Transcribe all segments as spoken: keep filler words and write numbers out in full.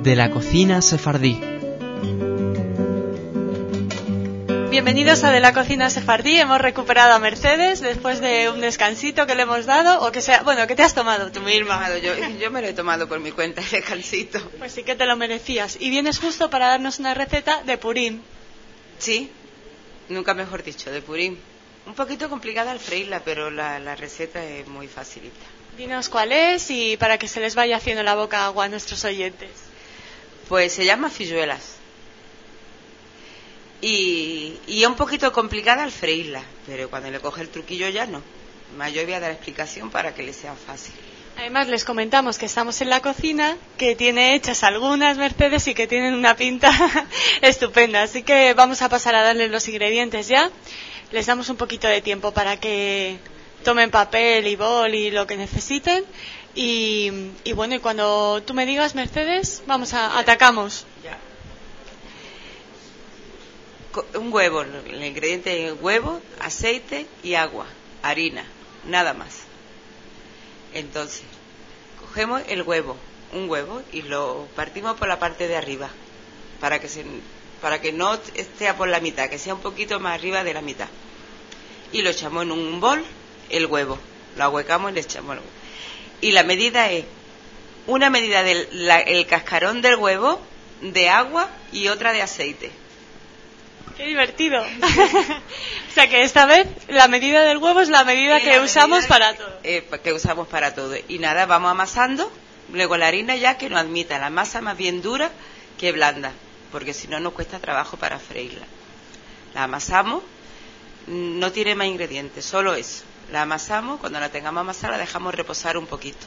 de la cocina sefardí. Bienvenidos a De la Cocina Sefardí. Hemos recuperado a Mercedes después de un descansito que le hemos dado, o que sea, bueno, que te has tomado tú misma. Yo, yo me lo he tomado por mi cuenta, el descansito. Pues sí que te lo merecías. Y vienes justo para darnos una receta de purín. Sí, nunca mejor dicho, de purín. Un poquito complicada al freírla, pero la, la receta es muy facilita. Dinos cuál es y para que se les vaya haciendo la boca agua a nuestros oyentes. Pues se llama filluelas. Y, y es un poquito complicada al freírla, pero cuando le coge el truquillo ya no. Más yo voy a dar explicación para que le sea fácil. Además les comentamos que estamos en la cocina, que tiene hechas algunas Mercedes y que tienen una pinta estupenda. Así que vamos a pasar a darles los ingredientes ya. Les damos un poquito de tiempo para que tomen papel y bol y lo que necesiten. Y, y bueno, y cuando tú me digas, Mercedes, vamos a atacamos. Ya. Un huevo, el ingrediente es huevo, aceite y agua, harina, nada más. Entonces, cogemos el huevo, un huevo, y lo partimos por la parte de arriba, para que se, para que no esté por la mitad, que sea un poquito más arriba de la mitad. Y lo echamos en un bol, el huevo, lo ahuecamos y le echamos el huevo. Y la medida es una medida del la, el cascarón del huevo, de agua y otra de aceite. ¡Qué divertido! O sea que esta vez la medida del huevo es la medida que la usamos medida para todo. Eh, que usamos para todo. Y nada, vamos amasando. Luego la harina ya que no admita la masa más bien dura que blanda, porque si no nos cuesta trabajo para freírla. La amasamos, no tiene más ingredientes, solo eso. La amasamos, cuando la tengamos amasada la dejamos reposar un poquito.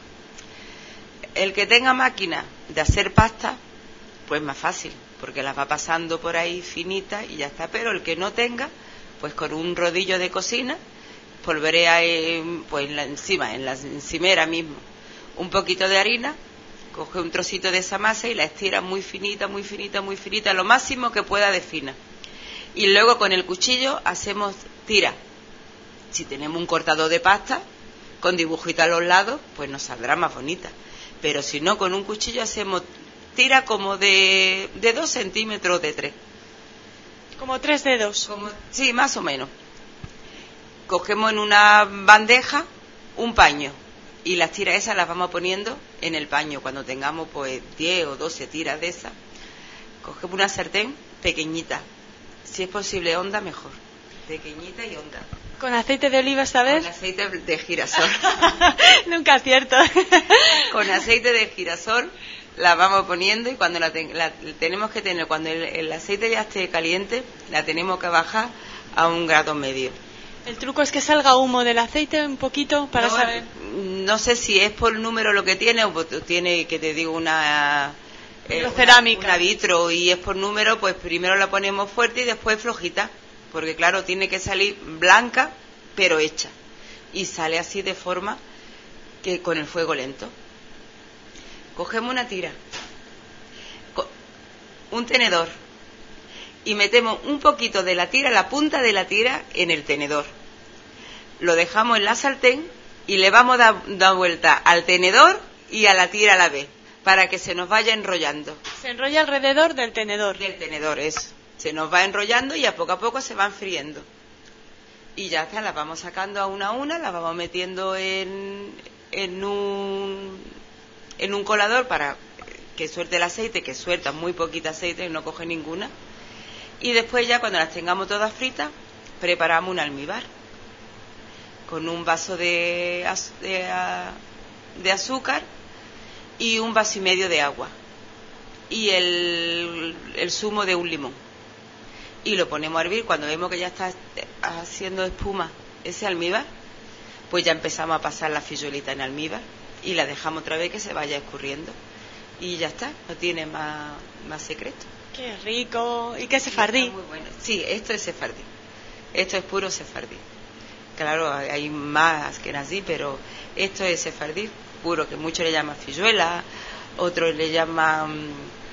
El que tenga máquina de hacer pasta, pues más fácil, porque las va pasando por ahí finitas y ya está. Pero el que no tenga, pues con un rodillo de cocina, polvorea en, pues en la, encima, en la encimera mismo, un poquito de harina, coge un trocito de esa masa y la estira muy finita, muy finita, muy finita, lo máximo que pueda de fina. Y luego con el cuchillo hacemos tira. Si tenemos un cortador de pasta, con dibujito a los lados, pues nos saldrá más bonita. Pero si no, con un cuchillo hacemos tira como de, de dos centímetros, de tres. Como tres dedos. Como, sí, más o menos. Cogemos en una bandeja un paño y las tiras esas las vamos poniendo en el paño. Cuando tengamos pues diez o doce tiras de esas, cogemos una sartén pequeñita. Si es posible honda, mejor. Pequeñita y honda. ¿Con aceite de oliva esta vez? Con aceite de girasol. Nunca acierto. Con aceite de girasol la vamos poniendo y cuando la, ten, la tenemos que tener, cuando el, el aceite ya esté caliente, la tenemos que bajar a un grado medio. El truco es que salga humo del aceite un poquito para no, saber. No sé si es por el número lo que tiene o tiene, que te digo, una eh, cerámica, una vitro y es por número, pues primero la ponemos fuerte y después flojita, porque claro, tiene que salir blanca pero hecha y sale así de forma que con el fuego lento. Cogemos una tira, un tenedor y metemos un poquito de la tira, la punta de la tira en el tenedor. Lo dejamos en la sartén y le vamos a dar, dar vuelta al tenedor y a la tira a la vez para que se nos vaya enrollando. Se enrolla alrededor del tenedor. Del tenedor, eso. Se nos va enrollando y a poco a poco se van friendo. Y ya está, las vamos sacando a una a una, las vamos metiendo en, en un... en un colador para que suelte el aceite, que suelta muy poquito aceite, no coge ninguna. Y después ya cuando las tengamos todas fritas, preparamos un almíbar con un vaso de, de, de azúcar y un vaso y medio de agua y el, el zumo de un limón. Y lo ponemos a hervir. Cuando vemos que ya está haciendo espuma ese almíbar, pues ya empezamos a pasar la filluelita en almíbar y la dejamos otra vez que se vaya escurriendo y ya está, no tiene más, más secreto. Qué rico. ¿Y qué es sefardí? Muy bueno. Sí, esto es sefardí, esto es puro sefardí. Claro, hay más que así, pero esto es sefardí puro, que muchos le llaman filluela, otros le llaman...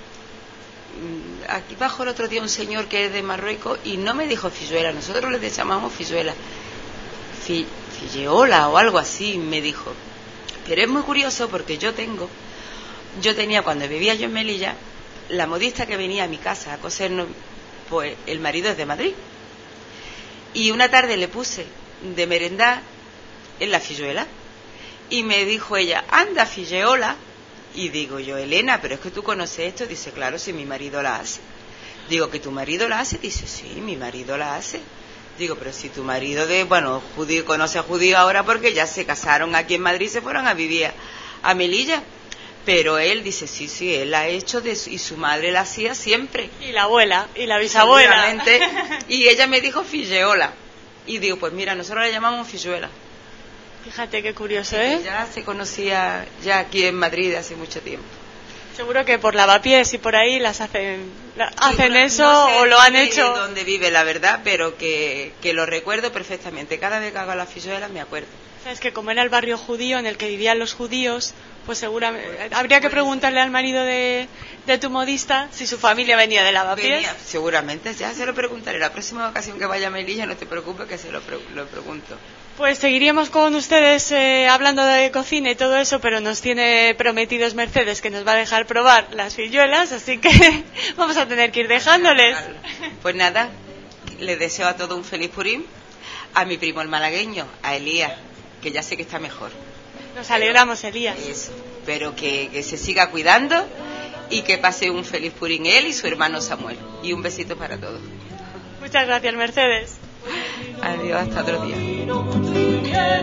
Aquí bajo el otro día un señor que es de Marruecos y no me dijo filluela, nosotros le llamamos filluela, Fi, filleola o algo así, me dijo. Pero es muy curioso porque yo tengo, yo tenía cuando vivía yo en Melilla, la modista que venía a mi casa a cosernos, pues el marido es de Madrid. Y una tarde le puse de merendar en la filluela y me dijo ella, anda filleola. Y digo yo, Elena, pero es que tú conoces esto. Dice, claro, si mi marido la hace. Digo, ¿que tu marido la hace? Dice, sí, mi marido la hace. Digo, pero si tu marido de, bueno, judío, conoce a judío ahora porque ya se casaron aquí en Madrid, se fueron a vivir a Melilla. Pero él dice, sí, sí, él la ha hecho de, y su madre la hacía siempre. Y la abuela, y la bisabuela. Y ella me dijo filleola. Y digo, pues mira, nosotros la llamamos filluela. Fíjate qué curioso, ¿eh? Ya se conocía ya aquí en Madrid hace mucho tiempo. Seguro que por Lavapiés y por ahí las hacen, la, hacen no, eso no sé o lo han hecho. No sé dónde vive, la verdad, pero que, que lo recuerdo perfectamente. Cada vez que hago las filluelas me acuerdo. Sabes que como era el barrio judío en el que vivían los judíos, pues seguramente habría que preguntarle al marido de, de tu modista si su familia venía de Lavapiés. Venía, seguramente, ya se lo preguntaré. La próxima ocasión que vaya a Melilla, no te preocupes que se lo, pre lo pregunto. Pues seguiríamos con ustedes eh, hablando de cocina y todo eso, pero nos tiene prometidos Mercedes que nos va a dejar probar las filluelas, así que vamos a tener que ir dejándoles. Pues nada, les deseo a todos un feliz Purim, a mi primo el malagueño, a Elías, que ya sé que está mejor. Nos alegramos, Elías. Eso, pero que, que se siga cuidando y que pase un feliz Purim él y su hermano Samuel. Y un besito para todos. Muchas gracias, Mercedes. Adiós, hasta otro día.